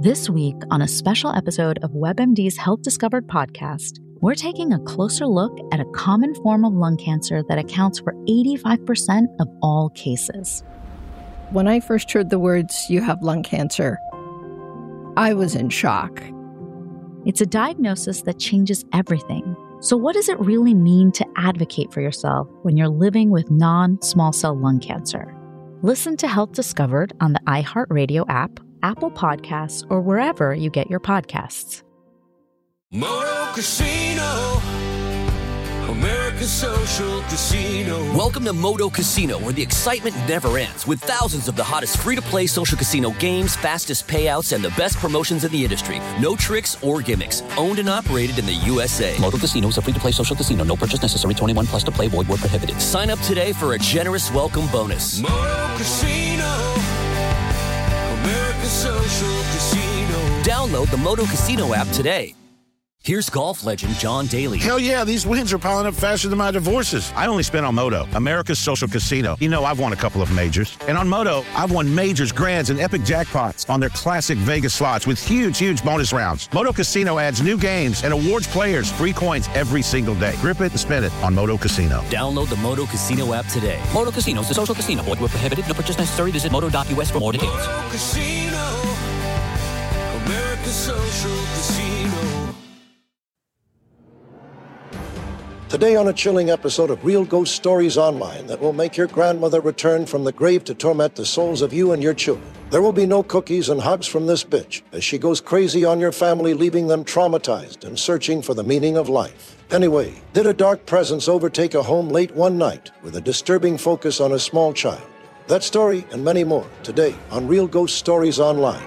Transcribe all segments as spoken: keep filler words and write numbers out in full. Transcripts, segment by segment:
This week, on a special episode of WebMD's Health Discovered podcast, we're taking a closer look at a common form of lung cancer that accounts for eighty-five percent of all cases. When I first heard the words, "you have lung cancer," I was in shock. It's a diagnosis that changes everything. So what does it really mean to advocate for yourself when you're living with non-small cell lung cancer? Listen to Health Discovered on the iHeartRadio app, Apple Podcasts, or wherever you get your podcasts. Moto Casino, America's social casino. Welcome to Moto Casino, where the excitement never ends, with thousands of the hottest free-to-play social casino games, fastest payouts, and the best promotions in the industry. No tricks or gimmicks. Owned and operated in the U S A. Moto Casino is a free-to-play social casino. No purchase necessary. twenty-one plus to play. Void where prohibited. Sign up today for a generous welcome bonus. Moto Casino, America's social casino. Download the Moto Casino app today. Here's golf legend John Daly. Hell yeah, these wins are piling up faster than my divorces. I only spent on Moto, America's social casino. You know, I've won a couple of majors. And on Moto, I've won majors, grands, and epic jackpots on their classic Vegas slots with huge, huge bonus rounds. Moto Casino adds new games and awards players free coins every single day. Grip it and spin it on Moto Casino. Download the Moto Casino app today. Moto Casino is a social casino. Void where prohibited. No purchase necessary. Visit moto dot U S for more details. Moto Casino, America's social casino. Today on a chilling episode of Real Ghost Stories Online that will make your grandmother return from the grave to torment the souls of you and your children. There will be no cookies and hugs from this bitch as she goes crazy on your family, leaving them traumatized and searching for the meaning of life. Anyway, did a dark presence overtake a home late one night with a disturbing focus on a small child? That story and many more today on Real Ghost Stories Online.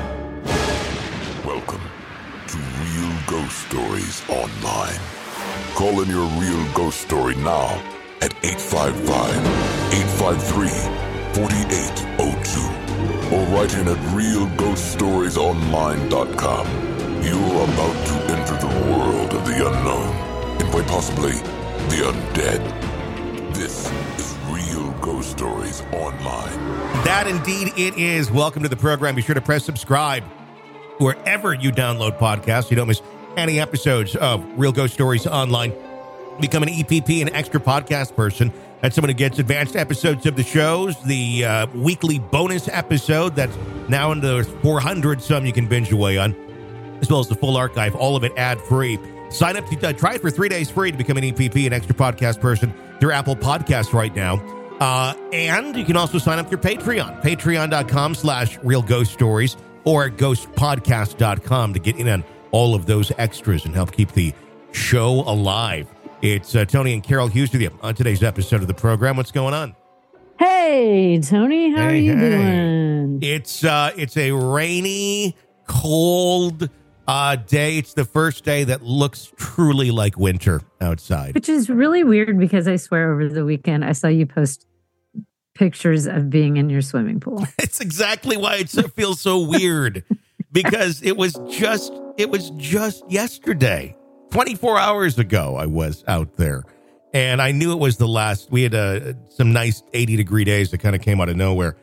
Welcome to Real Ghost Stories Online. Call in your real ghost story now at eight five five, eight five three, four eight zero two or write in at real ghost stories online dot com. You're about to enter the world of the unknown and quite possibly the undead. This is Real Ghost Stories Online. That indeed it is. Welcome to the program. Be sure to press subscribe wherever you download podcasts. You don't miss any episodes of Real Ghost Stories Online. Become an E P P, an extra podcast person. That's someone who gets advanced episodes of the shows, the uh, weekly bonus episode that's now in the four hundred some you can binge away on, as well as the full archive, all of it ad-free. Sign up to uh, try it for three days free to become an E P P, an extra podcast person, through Apple Podcasts right now. Uh, and you can also sign up through Patreon, patreon.com slash Real Ghost Stories, or at ghost podcast dot com to get in on all of those extras and help keep the show alive. It's uh, Tony and Carol Hughes with you on today's episode of the program. What's going on? Hey, Tony, how hey, are you hey. doing? It's uh, it's a rainy, cold uh, day. It's the first day that looks truly like winter outside. Which is really weird because I swear over the weekend I saw you post pictures of being in your swimming pool. It's exactly why it feels so weird. Because it was just, it was just yesterday, twenty-four hours ago, I was out there. And I knew it was the last. We had uh, some nice eighty degree days that kind of came out of nowhere.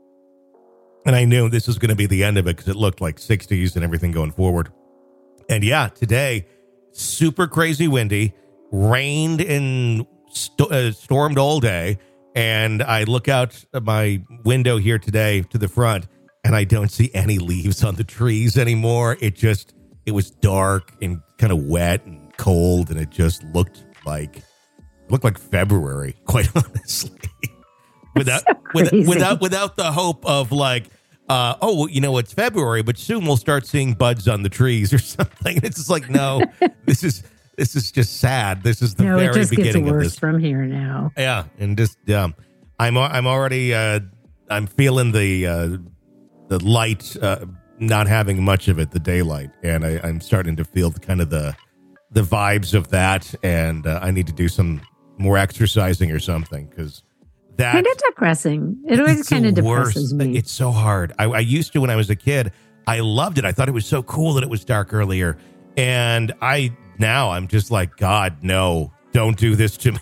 And I knew this was going to be the end of it because it looked like sixties and everything going forward. And yeah, today, super crazy windy, rained and st- uh, stormed all day. And I look out my window here today to the front, and I don't see any leaves on the trees anymore. It just, it was dark and kind of wet and cold, and it just looked like, looked like February, quite honestly. Without, so without, without, without the hope of like, uh, oh, well, you know, it's February, but soon we'll start seeing buds on the trees or something. It's just like, no, this is, this is just sad. This is the no, very it just beginning gets worse of this. From here now. Yeah, and just, um, I'm, I'm already, uh, I'm feeling the, uh, the light, uh, not having much of it, the daylight, and I, I'm starting to feel the, kind of the the vibes of that, and uh, I need to do some more exercising or something, because that kind of depressing. It always kind of depresses me. It's so hard. I, I used to when I was a kid. I loved it. I thought it was so cool that it was dark earlier, and I now I'm just like, God, no, don't do this to me.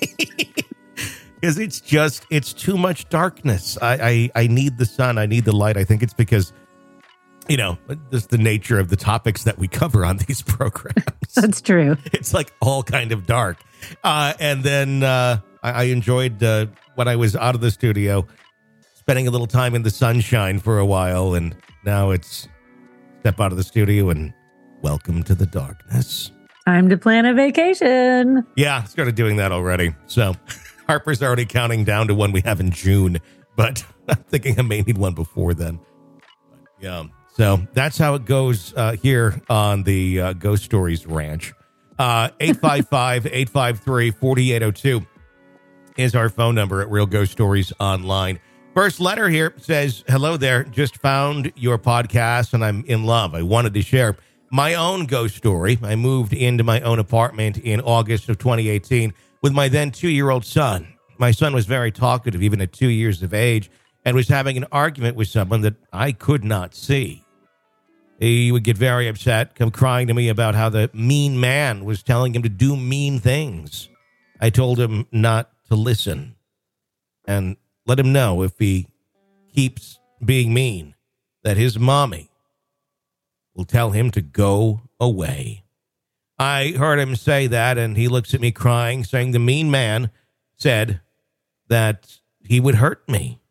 Because it's just, it's too much darkness. I, I, I need the sun. I need the light. I think it's because you know, just the nature of the topics that we cover on these programs. That's true. It's like all kind of dark. Uh, and then uh, I, I enjoyed uh, when I was out of the studio, spending a little time in the sunshine for a while. And now it's step out of the studio and welcome to the darkness. Time to plan a vacation. Yeah, started doing that already. So Harper's already counting down to one we have in June, but I'm thinking I may need one before then. But yeah, so that's how it goes uh, here on the uh, Ghost Stories Ranch. Uh, eight five five, eight five three, four eight zero two is our phone number at Real Ghost Stories Online. First letter here says, hello there. Just found your podcast and I'm in love. I wanted to share my own ghost story. I moved into my own apartment in August of twenty eighteen with my then two-year-old son. My son was very talkative, even at two years of age, and was having an argument with someone that I could not see. He would get very upset, come crying to me about how the mean man was telling him to do mean things. I told him not to listen and let him know if he keeps being mean that his mommy will tell him to go away. I heard him say that, and he looks at me crying, saying the mean man said that he would hurt me.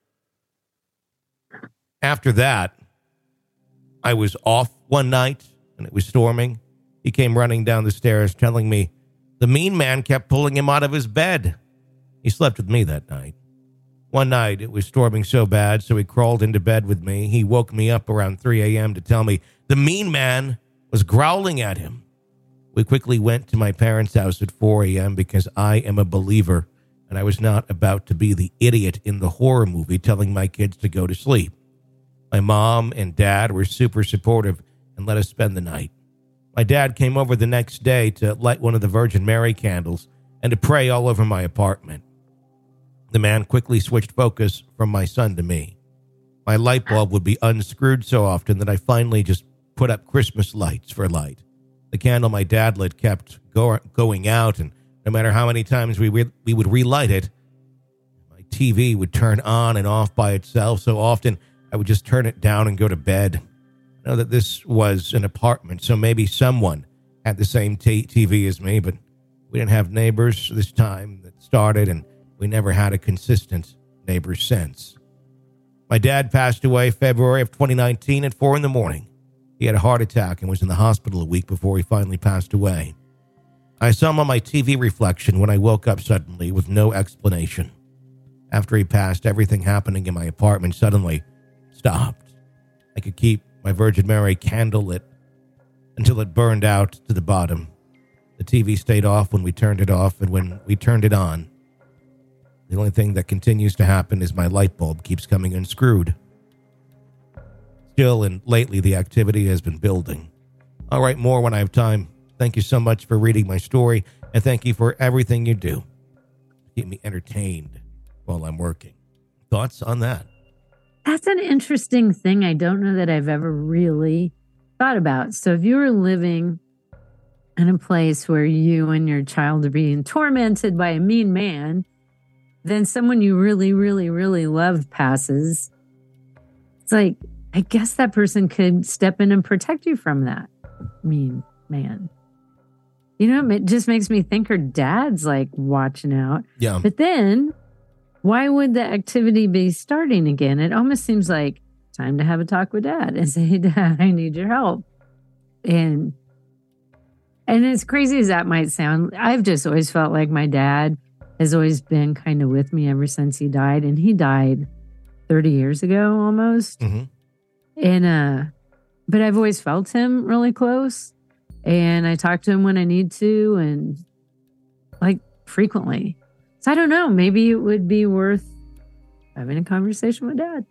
After that, I was off one night, and it was storming. He came running down the stairs, telling me the mean man kept pulling him out of his bed. He slept with me that night. One night, it was storming so bad, so he crawled into bed with me. He woke me up around three a.m. to tell me the mean man was growling at him. We quickly went to my parents' house at four a.m. because I am a believer, and I was not about to be the idiot in the horror movie telling my kids to go to sleep. My mom and dad were super supportive and let us spend the night. My dad came over the next day to light one of the Virgin Mary candles and to pray all over my apartment. The man quickly switched focus from my son to me. My light bulb would be unscrewed so often that I finally just put up Christmas lights for light. The candle my dad lit kept go- going out, and no matter how many times we re- we would relight it, my T V would turn on and off by itself. So often I would just turn it down and go to bed. I know that this was an apartment, so maybe someone had the same t- TV as me, but we didn't have neighbors this time that started, and we never had a consistent neighbor since. My dad passed away February of twenty nineteen at four in the morning. He had a heart attack and was in the hospital a week before he finally passed away. I saw him on my T V reflection when I woke up suddenly with no explanation. After he passed, everything happening in my apartment suddenly stopped. I could keep my Virgin Mary candle lit until it burned out to the bottom. The T V stayed off when we turned it off, and when we turned it on, the only thing that continues to happen is my light bulb keeps coming unscrewed. Still, and lately, the activity has been building. I'll write more when I have time. Thank you so much for reading my story, and thank you for everything you do to keep me entertained while I'm working. Thoughts on that? That's an interesting thing I don't know that I've ever really thought about. So if you were living in a place where you and your child are being tormented by a mean man, then someone you really, really, really love passes. It's like, I guess that person could step in and protect you from that mean man. You know, it just makes me think her dad's like watching out. Yeah. But then why would the activity be starting again? It almost seems like time to have a talk with dad and say, hey, Dad, I need your help. And, and as crazy as that might sound, I've just always felt like my dad has always been kind of with me ever since he died. And he died thirty years ago almost. Mm-hmm. And, uh, but I've always felt him really close, and I talk to him when I need to, and like frequently. So I don't know, maybe it would be worth having a conversation with Dad.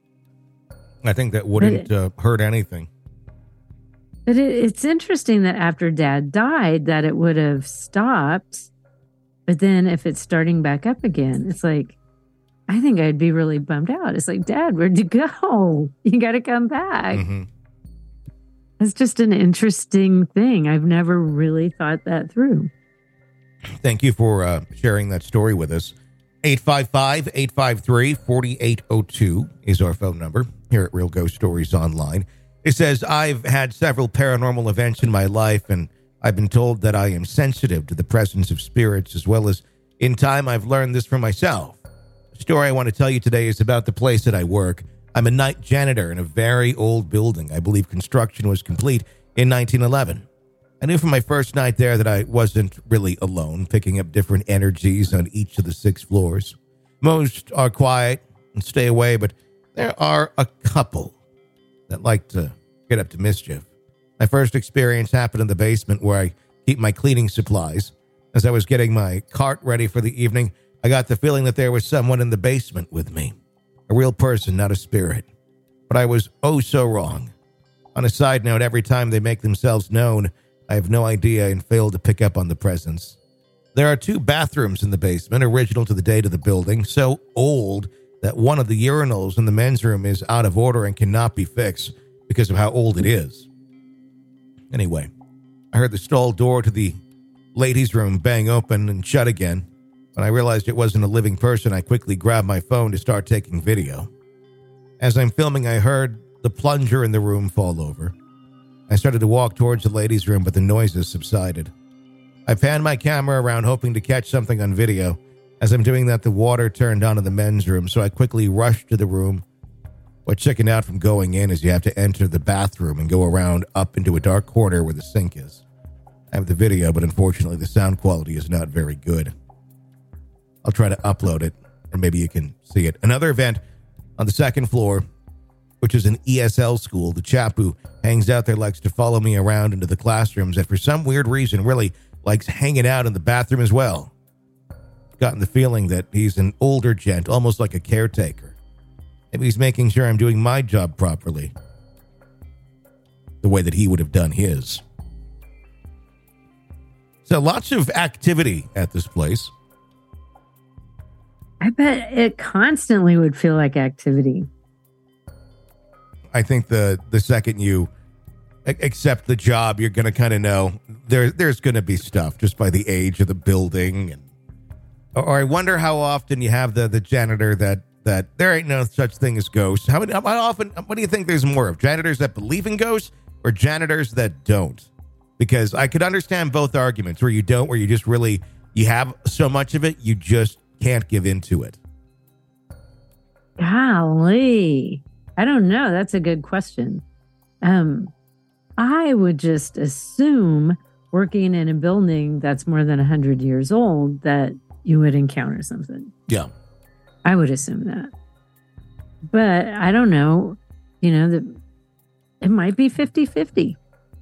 I think that wouldn't it, uh, hurt anything. But it, it's interesting that after Dad died, that it would have stopped. But then if it's starting back up again, it's like, I think I'd be really bummed out. It's like, Dad, where'd you go? You got to come back. Mm-hmm. It's just an interesting thing. I've never really thought that through. Thank you for uh, sharing that story with us. eight five five, eight five three, four eight zero two is our phone number here at Real Ghost Stories Online. It says, I've had several paranormal events in my life, and I've been told that I am sensitive to the presence of spirits, as well as in time I've learned this for myself. The story I want to tell you today is about the place that I work. I'm a night janitor in a very old building. I believe construction was complete in nineteen eleven. I knew from my first night there that I wasn't really alone, picking up different energies on each of the six floors. Most are quiet and stay away, but there are a couple that like to get up to mischief. My first experience happened in the basement where I keep my cleaning supplies. As I was getting my cart ready for the evening, I got the feeling that there was someone in the basement with me. A real person, not a spirit. But I was oh so wrong. On a side note, every time they make themselves known, I have no idea and fail to pick up on the presence. There are two bathrooms in the basement, original to the date of the building, so old that one of the urinals in the men's room is out of order and cannot be fixed because of how old it is. Anyway, I heard the stall door to the ladies' room bang open and shut again. When I realized it wasn't a living person, I quickly grabbed my phone to start taking video. As I'm filming, I heard the plunger in the room fall over. I started to walk towards the ladies' room, but the noises subsided. I panned my camera around, hoping to catch something on video. As I'm doing that, the water turned on in the men's room, so I quickly rushed to the room. What chickened out from going in is you have to enter the bathroom and go around up into a dark corner where the sink is. I have the video, but unfortunately the sound quality is not very good. I'll try to upload it, and maybe you can see it. Another event on the second floor, which is an E S L school. The chap who hangs out there likes to follow me around into the classrooms, and for some weird reason really likes hanging out in the bathroom as well. I've gotten the feeling that he's an older gent, almost like a caretaker. Maybe he's making sure I'm doing my job properly, the way that he would have done his. So lots of activity at this place. I bet it constantly would feel like activity. I think the the second you accept the job, you're going to kind of know there there's going to be stuff just by the age of the building. And or I wonder how often you have the, the janitor that, that there ain't no such thing as ghosts. How many, how often, what do you think there's more of? Janitors that believe in ghosts or janitors that don't? Because I could understand both arguments, where you don't, where you just really, you have so much of it, you just can't give into it. Golly. I don't know. That's a good question. Um, I would just assume, working in a building that's more than one hundred years old, that you would encounter something. Yeah. I would assume that. But I don't know. You know, the, it might be fifty-fifty.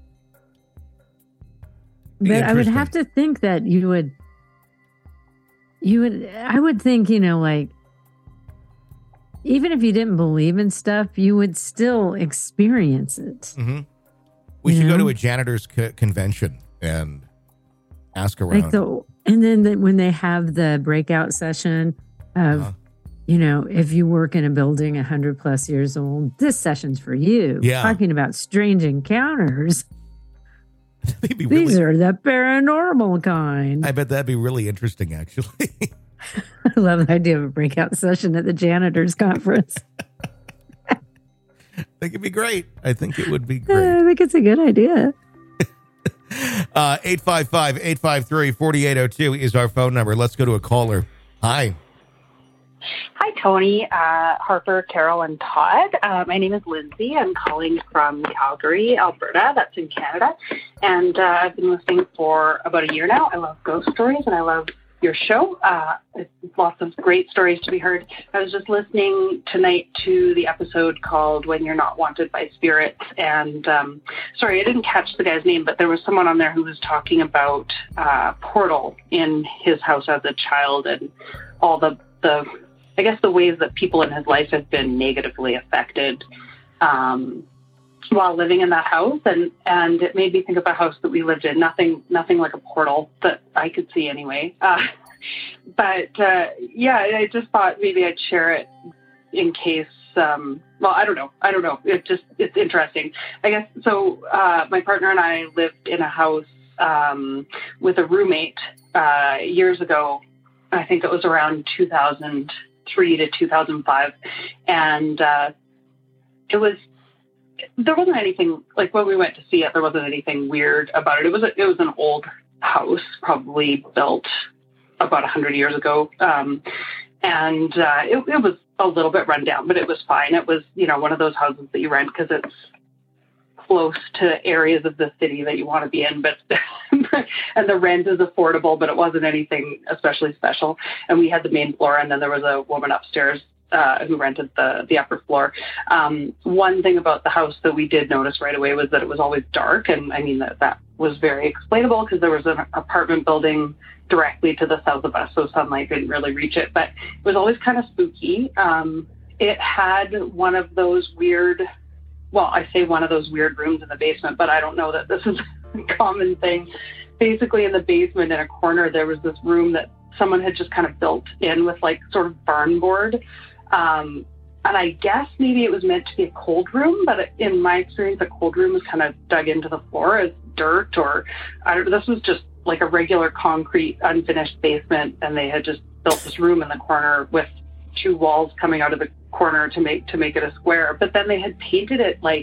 But I would have to think that you would, you would, I would think, you know, like, even if you didn't believe in stuff, you would still experience it. Mm-hmm. We you should know? go to a janitor's co- convention and ask around. Like the, and then the, when they have the breakout session of, uh-huh. you know, if you work in a building one hundred plus years old, this session's for you. Yeah. Talking about strange encounters. Really, these are the paranormal kind. I bet that'd be really interesting, actually. I love the idea of a breakout session at the janitors conference. I think it'd be great. I think it would be great. I think it's a good idea. uh, eight five five, eight five three, four eight zero two is our phone number. Let's go to a caller. Hi. Hi, Tony, uh, Harper, Carol, and Todd. Uh, my name is Lindsay. I'm calling from Calgary, Alberta. That's in Canada. And uh, I've been listening for about a year now. I love ghost stories, and I love your show. Uh, it's lots of great stories to be heard. I was just listening tonight to the episode called When You're Not Wanted by Spirits. And um, sorry, I didn't catch the guy's name, but there was someone on there who was talking about uh, Portal in his house as a child and all the, the I guess, the ways that people in his life have been negatively affected um, while living in that house. And, and it made me think of a house that we lived in. Nothing, nothing like a portal that I could see anyway. Uh, but uh, yeah, I just thought maybe I'd share it in case, um, well, I don't know. I don't know. It just, it's interesting. I guess, so uh, my partner and I lived in a house um, with a roommate uh, years ago. I think it was around two thousand three to two thousand five. And uh, it was there wasn't anything, like when we went to see it, there wasn't anything weird about it. It was a, it was an old house, probably built about a hundred years ago. Um, and uh, it, it was a little bit run down, but it was fine. It was, you know, one of those houses that you rent because it's close to areas of the city that you want to be in, but and the rent is affordable, but it wasn't anything especially special. And we had the main floor, and then there was a woman upstairs uh, who rented the the upper floor. Um, one thing about the house that we did notice right away was that it was always dark, and I mean that that was very explainable because there was an apartment building directly to the south of us, so sunlight didn't really reach it. But it was always kind of spooky. Um, it had one of those weird. Well, I say one of those weird rooms in the basement, but I don't know that this is a common thing. Basically, in the basement in a corner, there was this room that someone had just kind of built in with like sort of barn board. Um, and I guess maybe it was meant to be a cold room, but in my experience, a cold room was kind of dug into the floor as dirt or I don't know. This was just like a regular concrete unfinished basement, and they had just built this room in the corner with two walls coming out of the corner to make to make it a square. But then they had painted it like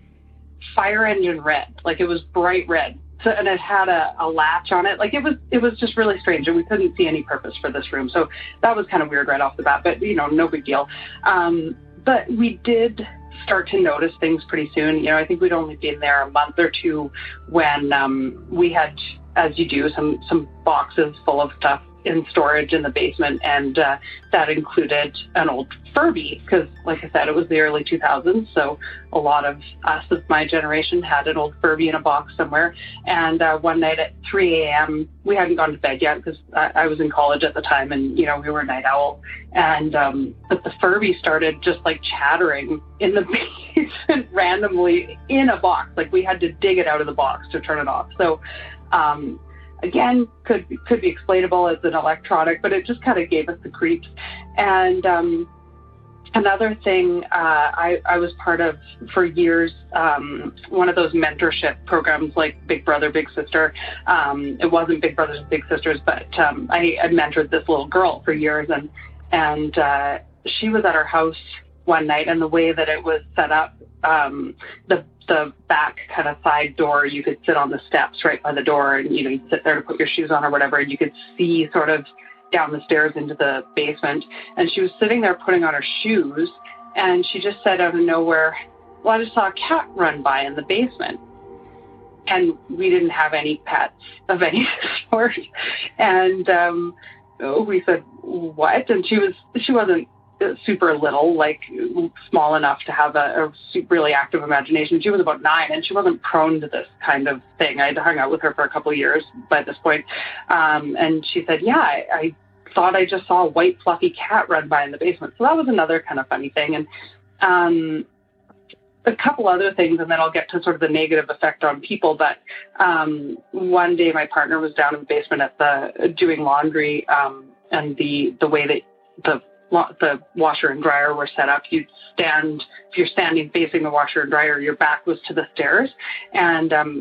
fire engine red, like it was bright red. So, and it had a, a latch on it. Like it was it was just really strange, and we couldn't see any purpose for this room. So that was kind of weird right off the bat, but you know, no big deal. Um, but we did start to notice things pretty soon. You know, I think we'd only been there a month or two when um, we had, as you do, some some boxes full of stuff in storage in the basement, and uh, that included an old Furby because, like I said, it was the early two thousands, so a lot of us of my generation had an old Furby in a box somewhere. And uh, one night at three a.m., we hadn't gone to bed yet because I, I was in college at the time, and you know, we were night owl, and um, but the Furby started just like chattering in the basement randomly in a box. Like we had to dig it out of the box to turn it off. So um again, could could be explainable as an electronic, but it just kind of gave us the creeps. And um, another thing, uh, I, I was part of for years, um, one of those mentorship programs like Big Brother, Big Sister. Um, it wasn't Big Brothers and Big Sisters, but um, I, I mentored this little girl for years, and and uh, she was at our house one night, and the way that it was set up, um, the the back kind of side door, you could sit on the steps right by the door, and you know, you'd sit there to put your shoes on or whatever, and you could see sort of down the stairs into the basement. And she was sitting there putting on her shoes, and she just said out of nowhere, well, I just saw a cat run by in the basement. And we didn't have any pets of any sort. And um, we said, what? And she was, she wasn't super little, like small enough to have a, a super, really active imagination. She was about nine, and she wasn't prone to this kind of thing. I'd hung out with her for a couple of years by this point. Um, and she said, yeah, I, I thought I just saw a white fluffy cat run by in the basement. So that was another kind of funny thing. And um, a couple other things, and then I'll get to sort of the negative effect on people. But um, one day my partner was down in the basement at the doing laundry, um, and the, the way that the the washer and dryer were set up, you'd stand, if you're standing facing the washer and dryer, your back was to the stairs. And um,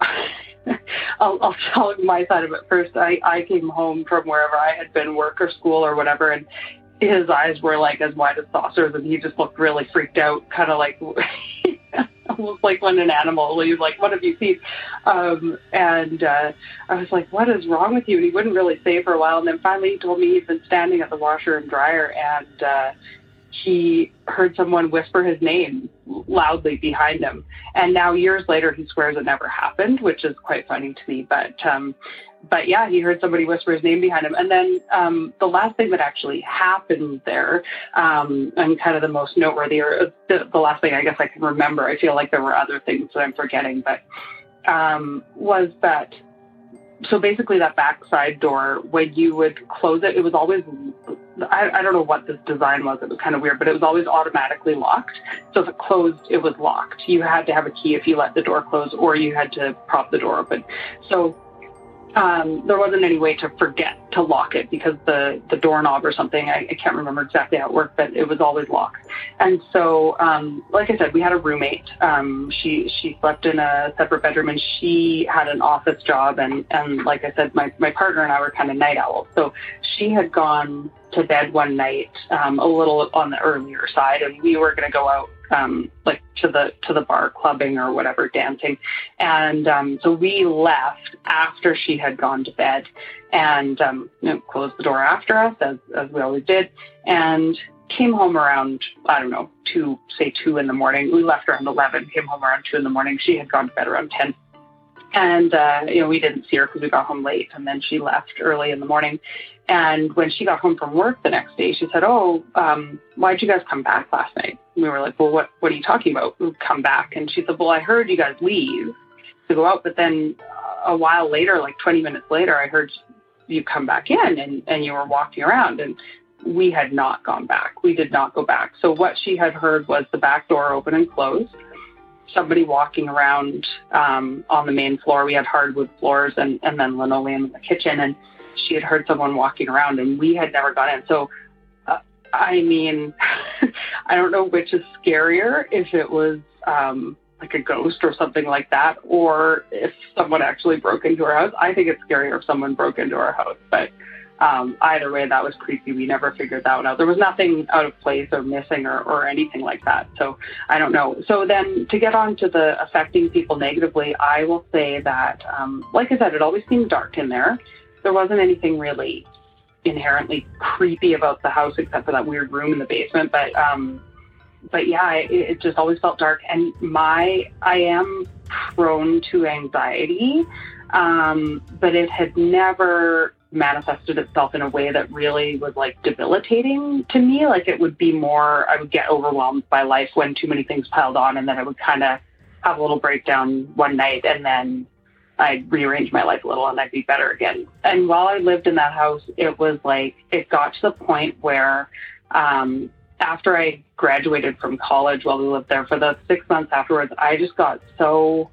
I'll, I'll tell my side of it first. I, I came home from wherever I had been, work or school or whatever, and his eyes were like as wide as saucers, and he just looked really freaked out, kind of like almost like when an animal, he was like, what have you seen? Um, and uh, I was like, what is wrong with you? And he wouldn't really say for a while. And then finally he told me he'd been standing at the washer and dryer, and uh, he heard someone whisper his name loudly behind him. And now years later, he swears it never happened, which is quite funny to me. But um, But yeah, he heard somebody whisper his name behind him. And then um, the last thing that actually happened there, um, and kind of the most noteworthy, or the, the last thing I guess I can remember, I feel like there were other things that I'm forgetting, but um, was that, so basically that backside door, when you would close it, it was always, I, I don't know what this design was, it was kind of weird, but it was always automatically locked. So if it closed, it was locked. You had to have a key if you let the door close, or you had to prop the door open. So Um, there wasn't any way to forget to lock it because the, the doorknob or something, I, I can't remember exactly how it worked, but it was always locked. And so, um, like I said, we had a roommate. Um, she, she slept in a separate bedroom, and she had an office job. And, and like I said, my, my partner and I were kind of night owls. So she had gone to bed one night, um, a little on the earlier side, and we were going to go out um, like to the to the bar, clubbing or whatever, dancing. And um, so we left after she had gone to bed, and um, you know, closed the door after us, as as we always did, and came home around, I don't know, two, say two in the morning. We left around eleven, came home around two in the morning. She had gone to bed around ten. And, uh, you know, we didn't see her because we got home late, and then she left early in the morning. And when she got home from work the next day, she said, oh, um, why'd you guys come back last night? And we were like, well, what, what are you talking about? We've come back. And she said, well, I heard you guys leave to go out, but then a while later, like twenty minutes later, I heard you come back in and, and you were walking around, and we had not gone back. We did not go back. So what she had heard was the back door open and close, somebody walking around um, on the main floor. We had hardwood floors and, and then linoleum in the kitchen, and she had heard someone walking around, and we had never gone in. So, uh, I mean, I don't know which is scarier, if it was um, like a ghost or something like that, or if someone actually broke into our house. I think it's scarier if someone broke into our house, but Um, either way, that was creepy. We never figured that one out. There was nothing out of place or missing or, or anything like that. So I don't know. So then to get on to the affecting people negatively, I will say that, um, like I said, it always seemed dark in there. There wasn't anything really inherently creepy about the house except for that weird room in the basement. But, um, but yeah, it, it just always felt dark. And my, I am prone to anxiety, um, but it had never manifested itself in a way that really was like debilitating to me. Like it would be more, I would get overwhelmed by life when too many things piled on, and then I would kind of have a little breakdown one night, and then I'd rearrange my life a little and I'd be better again. And while I lived in that house, it was like, it got to the point where um, after I graduated from college, while we lived there for the six months afterwards, I just got so,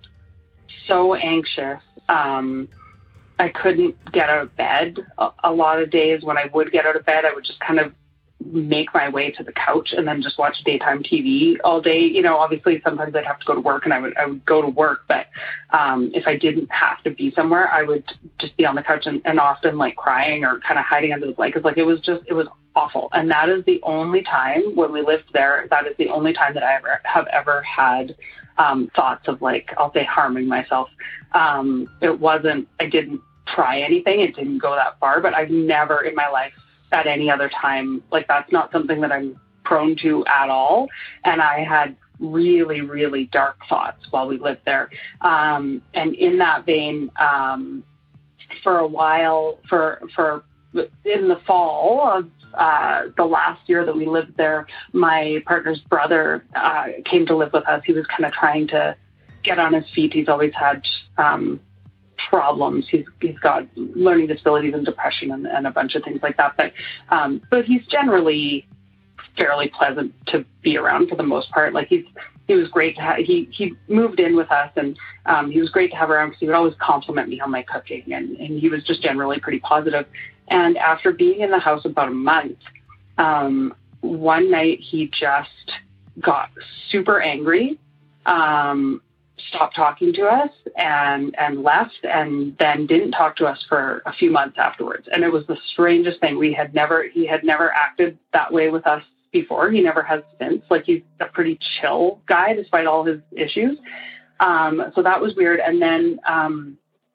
so anxious. Um, I couldn't get out of bed a, a lot of days. When I would get out of bed, I would just kind of make my way to the couch and then just watch daytime T V all day. You know, obviously sometimes I'd have to go to work, and I would, I would go to work. But um, if I didn't have to be somewhere, I would just be on the couch and, and often like crying or kind of hiding under the blankets. Like it was just, it was awful. And that is the only time when we lived there, that is the only time that I ever have ever had um, thoughts of like, I'll say harming myself. Um, it wasn't, I didn't try anything. It didn't go that far, but I've never in my life at any other time, like that's not something that I'm prone to at all. And I had really, really dark thoughts while we lived there. Um, and in that vein, um, for a while, for, for in the fall of uh, the last year that we lived there, my partner's brother uh, came to live with us. He was kind of trying to get on his feet. He's always had um, problems. He's he's got learning disabilities and depression and, and a bunch of things like that. But um, but he's generally fairly pleasant to be around for the most part. Like he's he was great to have. He he moved in with us, and um, he was great to have around because he would always compliment me on my cooking, and and he was just generally pretty positive. And after being in the house about a month, um, one night he just got super angry. Um, stopped talking to us and and left, and then didn't talk to us for a few months afterwards. And it was the strangest thing. We had never he had never acted that way with us before. He never has since. Like he's a pretty chill guy despite all his issues. Um, so that was weird. And then um,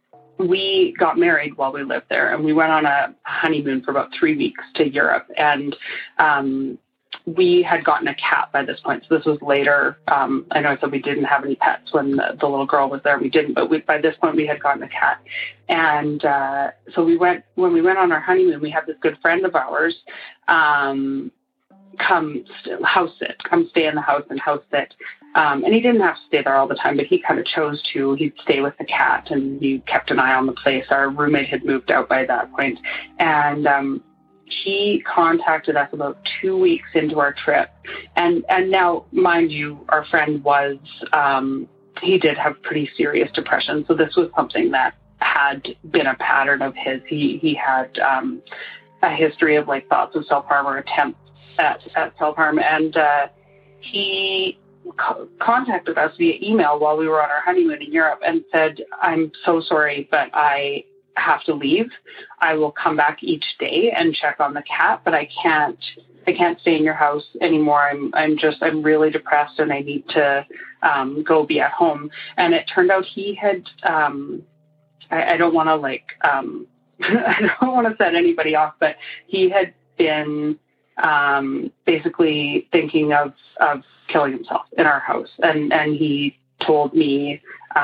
we got married while we lived there, and we went on a honeymoon for about three weeks to Europe. And um, we had gotten a cat by this point. So this was later. Um, I know I said we didn't have any pets when the, the little girl was there. We didn't, but we, by this point we had gotten a cat. And uh, so we went, when we went on our honeymoon, we had this good friend of ours um, come st- house sit, come stay in the house and house sit. Um, and he didn't have to stay there all the time, but he kind of chose to. He'd stay with the cat, and he kept an eye on the place. Our roommate had moved out by that point. And um he contacted us about two weeks into our trip. And, and now, mind you, our friend was, um, he did have pretty serious depression. So this was something that had been a pattern of his. He, he had um, a history of like thoughts of self-harm or attempts at, at self-harm. And uh, he co- contacted us via email while we were on our honeymoon in Europe and said, I'm so sorry, but I have to leave. I will come back each day and check on the cat, but I can't I can't stay in your house anymore. I'm, I'm just, I'm really depressed and I need to um, go be at home. And it turned out he had, um, I, I don't want to like, um, I don't want to set anybody off, but he had been um, basically thinking of, of killing himself in our house. And, and he told me,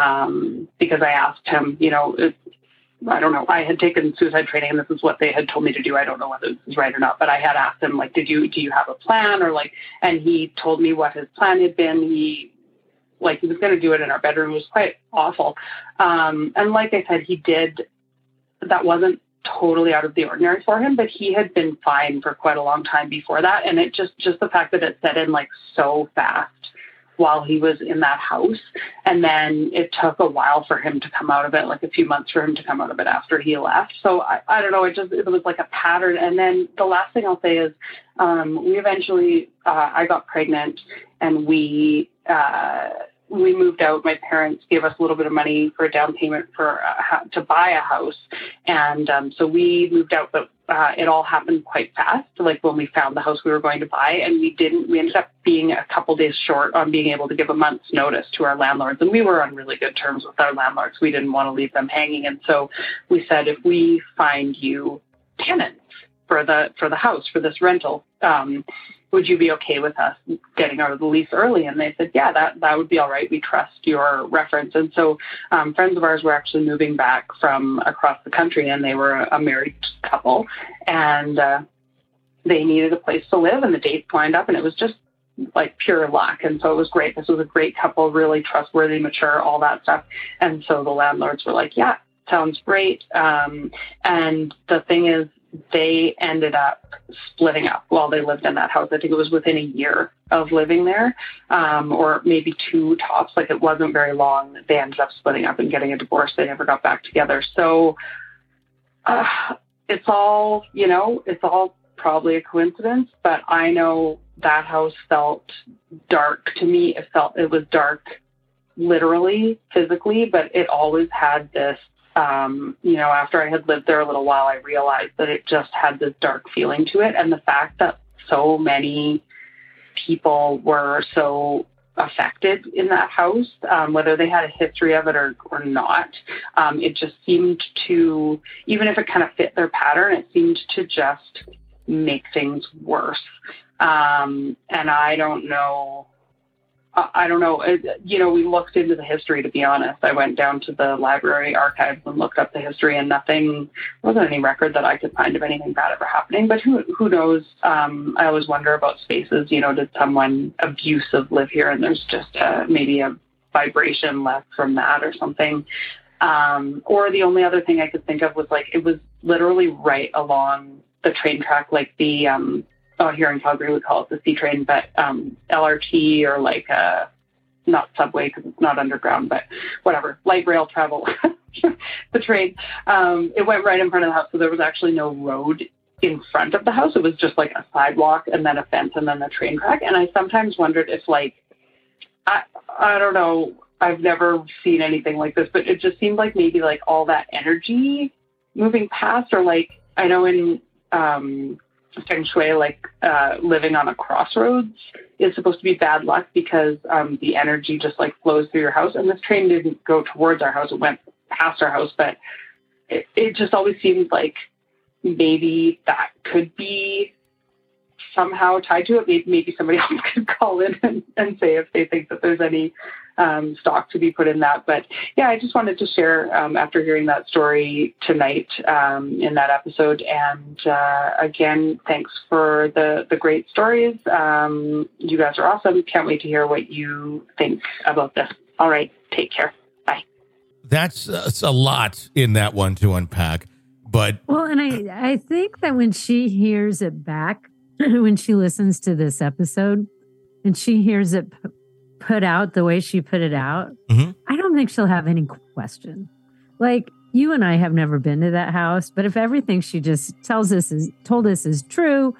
um, because I asked him, you know, it, I don't know, I had taken suicide training and this is what they had told me to do. I don't know whether this is right or not, but I had asked him, like, did you, do you have a plan? Or like, and he told me what his plan had been. He, like, he was going to do it in our bedroom. It was quite awful. Um, and like I said, he did, that wasn't totally out of the ordinary for him, but he had been fine for quite a long time before that. And it just, just the fact that it set in like so fast while he was in that house. And then it took a while for him to come out of it, like a few months for him to come out of it after he left. So I, I don't know, it just, it was like a pattern. And then the last thing I'll say is um, we eventually, uh, I got pregnant and we, uh, we moved out. My parents gave us a little bit of money for a down payment for a, to buy a house. And um, so we moved out, but uh, it all happened quite fast. Like when we found the house we were going to buy, and we didn't, we ended up being a couple days short on being able to give a month's notice to our landlords. And we were on really good terms with our landlords. We didn't want to leave them hanging. And so we said, if we find you tenants for the, for the house, for this rental, um, would you be okay with us getting out of the lease early? And they said, yeah, that, that would be all right. We trust your reference. And so um, friends of ours were actually moving back from across the country, and they were a married couple, and uh, they needed a place to live, and the dates lined up, and it was just like pure luck. And so it was great. This was a great couple, really trustworthy, mature, all that stuff. And so the landlords were like, yeah, sounds great. Um, and the thing is, they ended up splitting up while they lived in that house. I think it was within a year of living there, um, or maybe two tops. Like it wasn't very long. They ended up splitting up and getting a divorce. They never got back together. So uh, it's all, you know, it's all probably a coincidence, but I know that house felt dark to me. It felt, it was dark literally, physically, but it always had this, Um, you know, after I had lived there a little while, I realized that it just had this dark feeling to it. And the fact that so many people were so affected in that house, um, whether they had a history of it or, or not, um, it just seemed to, even if it kind of fit their pattern, it seemed to just make things worse. Um, and I don't know. I don't know. You know, we looked into the history, to be honest. I went down to the library archives and looked up the history, and nothing, there wasn't any record that I could find of anything bad ever happening. But who who knows? Um, I always wonder about spaces. You know, did someone abusive live here and there's just uh, maybe a vibration left from that or something? Um, or the only other thing I could think of was like, it was literally right along the train track, like the, um, oh, here in Calgary, we call it the C train, but um, L R T or like a, not subway because it's not underground, but whatever, light rail travel, the train. Um, it went right in front of the house. So there was actually no road in front of the house. It was just like a sidewalk and then a fence and then the train track. And I sometimes wondered if like, I, I don't know, I've never seen anything like this, but it just seemed like maybe like all that energy moving past, or like, I know in, um, feng shui, like uh, living on a crossroads is supposed to be bad luck because um, the energy just like flows through your house. And this train didn't go towards our house. It went past our house, but it, it just always seemed like maybe that could be somehow tied to it. Maybe, maybe somebody else could call in and, and say if they think that there's any um, stock to be put in that. But yeah, I just wanted to share um, after hearing that story tonight um, in that episode. And uh, again, thanks for the, the great stories. Um, you guys are awesome. Can't wait to hear what you think about this. All right. Take care. Bye. That's, that's a lot in that one to unpack. But well, and I, I think that when she hears it back, when she listens to this episode and she hears it p- put out the way she put it out, mm-hmm. I don't think she'll have any question. Like, you and I have never been to that house, but if everything she just tells us is told us is true,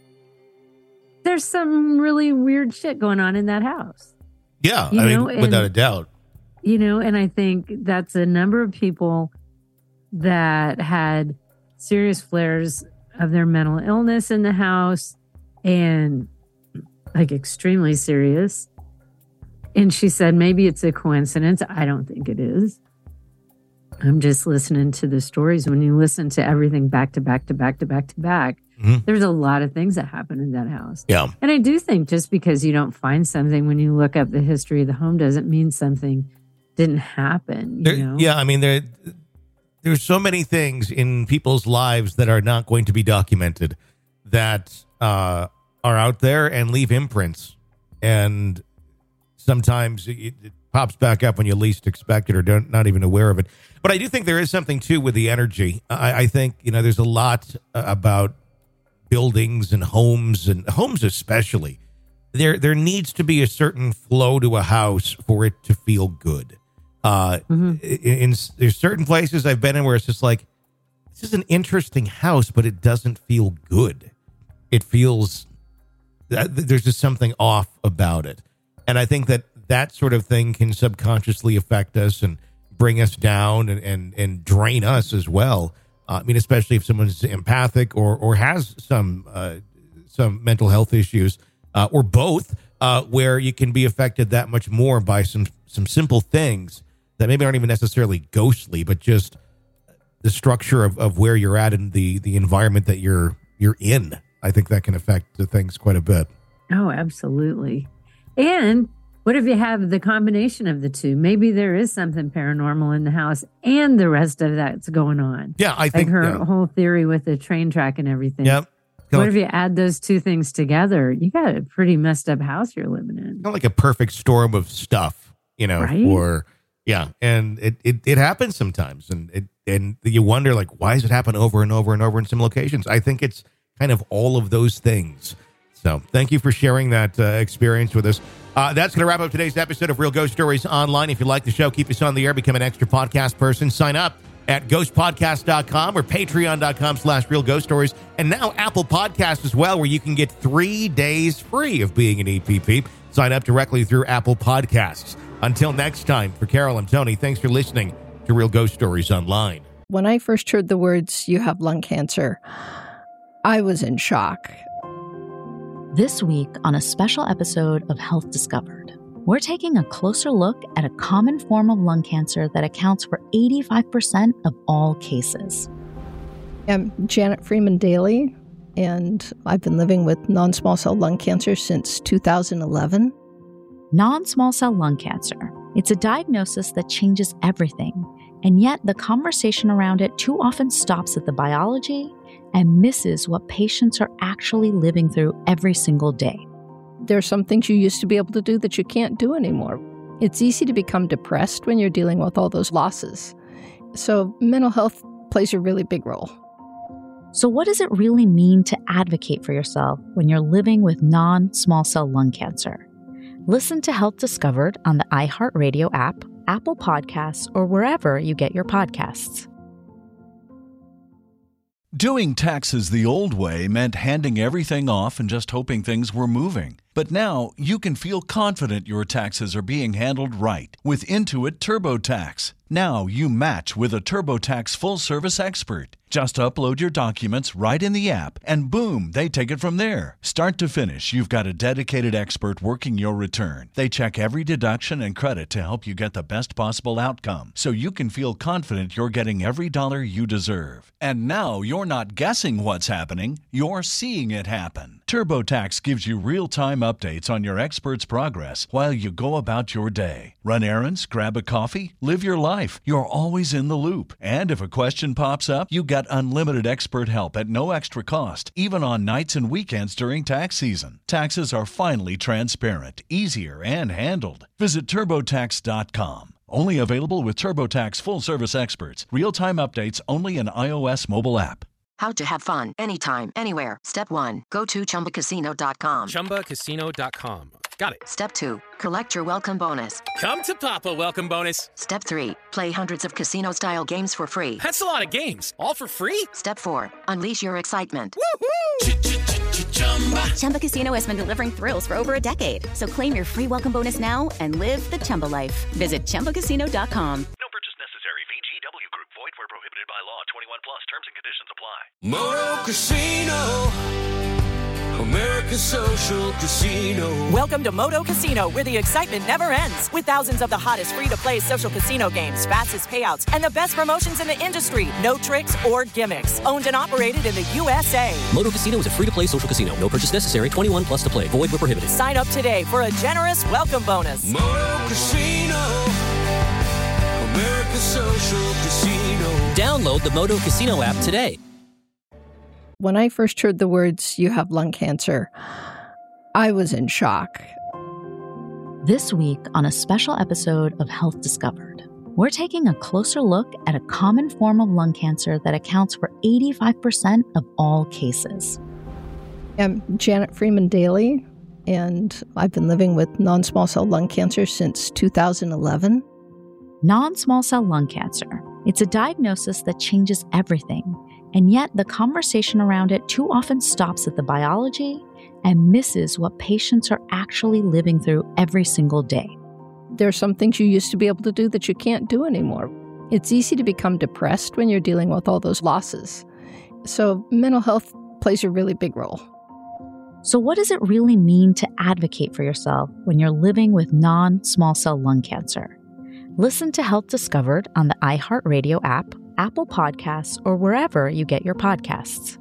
there's some really weird shit going on in that house. Yeah, you I know? mean, without and, a doubt. You know, and I think that's a number of people that had serious flares of their mental illness in the house. and like extremely serious. And she said, maybe it's a coincidence. I don't think it is. I'm just listening to the stories. When you listen to everything back to back to back to back to back, mm-hmm. there's a lot of things that happen in that house. Yeah. And I do think just because you don't find something when you look up the history of the home doesn't mean something didn't happen. You there, know? Yeah. I mean, there, there's so many things in people's lives that are not going to be documented that uh, are out there and leave imprints. And sometimes it, it pops back up when you least expect it or don't not even aware of it. But I do think there is something, too, with the energy. I, I think, you know, there's a lot uh, about buildings and homes, and homes especially. There there needs to be a certain flow to a house for it to feel good. Uh, mm-hmm. in, in There's certain places I've been in where it's just like, this is an interesting house, but it doesn't feel good. It feels, there's just something off about it. And I think that that sort of thing can subconsciously affect us and bring us down and, and, and drain us as well. Uh, I mean, especially if someone's empathic or or has some uh, some mental health issues uh, or both, uh, where you can be affected that much more by some some simple things that maybe aren't even necessarily ghostly, but just the structure of, of where you're at and the, the environment that you're you're in. I think that can affect the things quite a bit. Oh, absolutely. And what if you have the combination of the two? Maybe there is something paranormal in the house and the rest of that's going on. Yeah, I think like her yeah. whole theory with the train track and everything. Yep. What like, if you add those two things together? You got a pretty messed up house you're living in. Kind of like a perfect storm of stuff, you know, right? or yeah. And it, it, it happens sometimes. And it, and you wonder, like, why does it happen over and over and over in some locations? I think it's kind of all of those things. So thank you for sharing that uh, experience with us. Uh, that's going to wrap up today's episode of Real Ghost Stories Online. If you like the show, keep us on the air, become an extra podcast person. Sign up at ghost podcast dot com or patreon dot com slash real ghost stories. And now Apple Podcasts as well, where you can get three days free of being an E P P. Sign up directly through Apple Podcasts. Until next time, for Carol and Tony, thanks for listening to Real Ghost Stories Online. When I first heard the words, "you have lung cancer," I was in shock. This week on a special episode of Health Discovered, we're taking a closer look at a common form of lung cancer that accounts for eighty-five percent of all cases. I'm Janet Freeman Daly, and I've been living with non-small cell lung cancer since two thousand eleven. Non-small cell lung cancer. It's a diagnosis that changes everything, and yet the conversation around it too often stops at the biology and misses what patients are actually living through every single day. There are some things you used to be able to do that you can't do anymore. It's easy to become depressed when you're dealing with all those losses. So mental health plays a really big role. So what does it really mean to advocate for yourself when you're living with non-small cell lung cancer? Listen to Health Discovered on the iHeartRadio app, Apple Podcasts, or wherever you get your podcasts. Doing taxes the old way meant handing everything off and just hoping things were moving. But now you can feel confident your taxes are being handled right with Intuit TurboTax. Now you match with a TurboTax full-service expert. Just upload your documents right in the app, and boom, they take it from there. Start to finish, you've got a dedicated expert working your return. They check every deduction and credit to help you get the best possible outcome, so you can feel confident you're getting every dollar you deserve. And now you're not guessing what's happening, you're seeing it happen. TurboTax gives you real-time updates on your expert's progress while you go about your day. Run errands, grab a coffee, live your life. You're always in the loop. And if a question pops up, you get unlimited expert help at no extra cost, even on nights and weekends during tax season. Taxes are finally transparent, easier, and handled. Visit TurboTax dot com. Only available with TurboTax full-service experts. Real-time updates only in iOS mobile app. How to have fun anytime, anywhere. Step one, go to Chumba Casino dot com. Chumba Casino dot com. Got it. Step two, collect your welcome bonus. Come to Papa welcome bonus. Step three, play hundreds of casino-style games for free. That's a lot of games. All for free? Step four, unleash your excitement. Chumba. Chumba Casino has been delivering thrills for over a decade. So claim your free welcome bonus now and live the Chumba life. Visit Chumba Casino dot com. No purchase necessary. V G W Group. Void where prohibited by law. twenty-one plus. Terms and conditions apply. Moto Casino. America's Social Casino. Welcome to Moto Casino, where the excitement never ends. With thousands of the hottest free-to-play social casino games, fastest payouts, and the best promotions in the industry. No tricks or gimmicks. Owned and operated in the U S A. Moto Casino is a free-to-play social casino. No purchase necessary. twenty-one plus to play. Void where prohibited. Sign up today for a generous welcome bonus. Moto Casino. America's Social Casino. Download the Moto Casino app today. When I first heard the words, "you have lung cancer," I was in shock. This week on a special episode of Health Discovered, we're taking a closer look at a common form of lung cancer that accounts for eighty-five percent of all cases. I'm Janet Freeman Daly, and I've been living with non-small cell lung cancer since two thousand eleven. Non-small cell lung cancer. It's a diagnosis that changes everything, and yet the conversation around it too often stops at the biology and misses what patients are actually living through every single day. There are some things you used to be able to do that you can't do anymore. It's easy to become depressed when you're dealing with all those losses. So mental health plays a really big role. So what does it really mean to advocate for yourself when you're living with non-small cell lung cancer? Listen to Health Discovered on the iHeartRadio app, Apple Podcasts, or wherever you get your podcasts.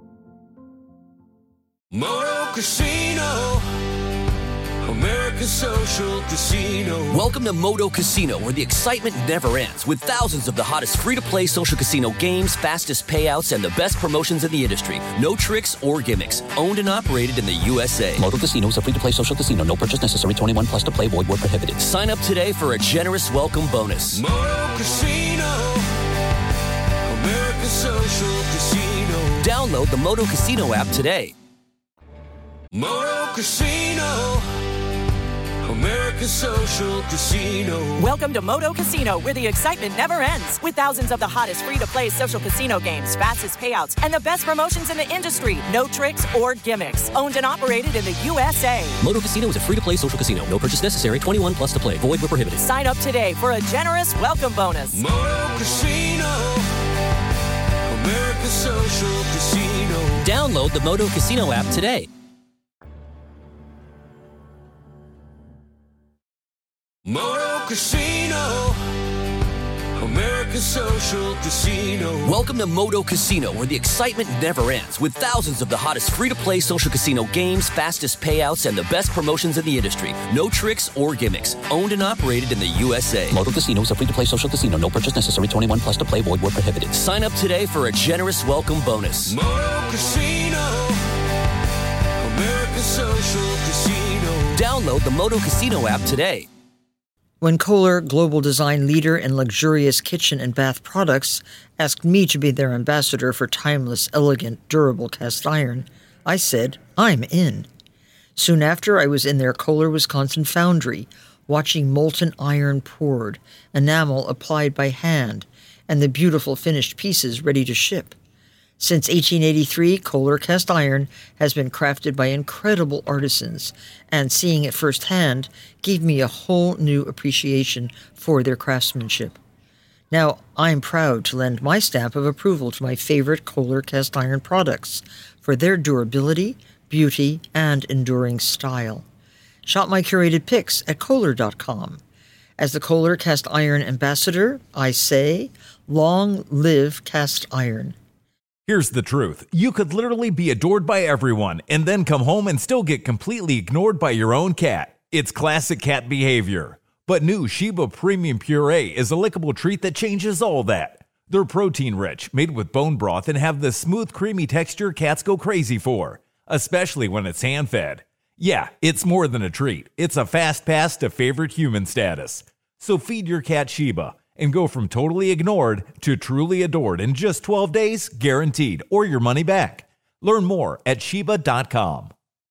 Moto Casino. America's Social Casino. Welcome to Moto Casino, where the excitement never ends, with thousands of the hottest free-to-play social casino games, fastest payouts, and the best promotions in the industry. No tricks or gimmicks. Owned and operated in the U S A. Moto Casino is a free-to-play social casino. No purchase necessary. twenty-one plus to play. Void where prohibited. Sign up today for a generous welcome bonus. Moto Casino. America's Social Casino. Download the Moto Casino app today. Moto Casino. America's Social Casino. Welcome to Moto Casino, where the excitement never ends. With thousands of the hottest free-to-play social casino games, fastest payouts, and the best promotions in the industry. No tricks or gimmicks. Owned and operated in the U S A. Moto Casino is a free-to-play social casino. No purchase necessary. twenty-one plus to play. Void where prohibited. Sign up today for a generous welcome bonus. Moto Casino. America's Social Casino. Download the Moto Casino app today. Moto Casino. America's Social Casino. Welcome to Moto Casino, where the excitement never ends, with thousands of the hottest free-to-play social casino games, fastest payouts, and the best promotions in the industry. No tricks or gimmicks. Owned and operated in the U S A. Moto Casino is a free-to-play social casino. No purchase necessary. twenty-one plus to play. Void where prohibited. Sign up today for a generous welcome bonus. Moto Casino. America's Social Casino. Download the Moto Casino app today. When Kohler, global design leader in luxurious kitchen and bath products, asked me to be their ambassador for timeless, elegant, durable cast iron, I said, I'm in. Soon after, I was in their Kohler, Wisconsin foundry, watching molten iron poured, enamel applied by hand, and the beautiful finished pieces ready to ship. Since eighteen eighty-three, Kohler cast iron has been crafted by incredible artisans, and seeing it firsthand gave me a whole new appreciation for their craftsmanship. Now, I'm proud to lend my stamp of approval to my favorite Kohler cast iron products for their durability, beauty, and enduring style. Shop my curated picks at Kohler dot com. As the Kohler cast iron ambassador, I say, long live cast iron. Here's the truth. You could literally be adored by everyone and then come home and still get completely ignored by your own cat. It's classic cat behavior. But new Sheba Premium Puree is a lickable treat that changes all that. They're protein-rich, made with bone broth, and have the smooth, creamy texture cats go crazy for, especially when it's hand-fed. Yeah, it's more than a treat. It's a fast pass to favorite human status. So feed your cat Sheba and go from totally ignored to truly adored in just twelve days, guaranteed, or your money back. Learn more at Sheba dot com.